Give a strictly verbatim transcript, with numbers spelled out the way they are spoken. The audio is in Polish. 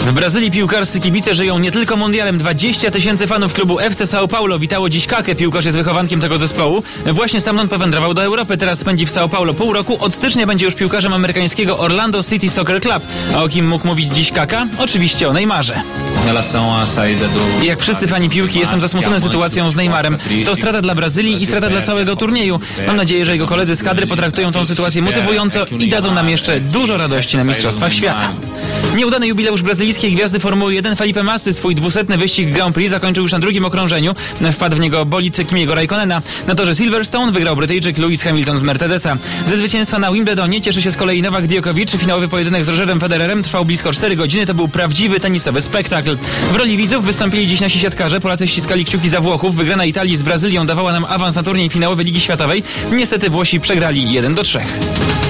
W Brazylii piłkarscy kibice żyją nie tylko mundialem. dwadzieścia tysięcy fanów klubu F C São Paulo witało dziś Kakę. Piłkarz jest wychowankiem tego zespołu. Właśnie stamtąd powędrował do Europy. Teraz spędzi w São Paulo pół roku. Od stycznia będzie już piłkarzem amerykańskiego Orlando City Soccer Club. A o kim mógł mówić dziś Kaka? Oczywiście o Neymarze. Jak wszyscy fani piłki, jestem zasmucony sytuacją z Neymarem. To strata dla Brazylii i strata dla całego turnieju. Mam nadzieję, że jego koledzy z kadry potraktują tą sytuację motywująco i dadzą nam jeszcze dużo radości na Mistrzostwach Świata. Nieudany jubileusz brazylijskiej gwiazdy Formuły jeden Felipe Massy swój dwusetny wyścig Grand Prix zakończył już na drugim okrążeniu. Wpadł w niego bolid Kimiego Raikkonena. Na torze Silverstone wygrał Brytyjczyk Lewis Hamilton z Mercedesa. Ze zwycięstwa na Wimbledonie cieszy się z kolei Nowak Djokovic. Finałowy pojedynek z Rogerem Federerem trwał blisko cztery godziny. To był prawdziwy tenisowy spektakl. W roli widzów wystąpili dziś nasi siatkarze. Polacy ściskali kciuki za Włochów. Wygrana Italii z Brazylią dawała nam awans na turniej finałowy Ligi Światowej. Niestety Włosi przegrali jeden do trzech.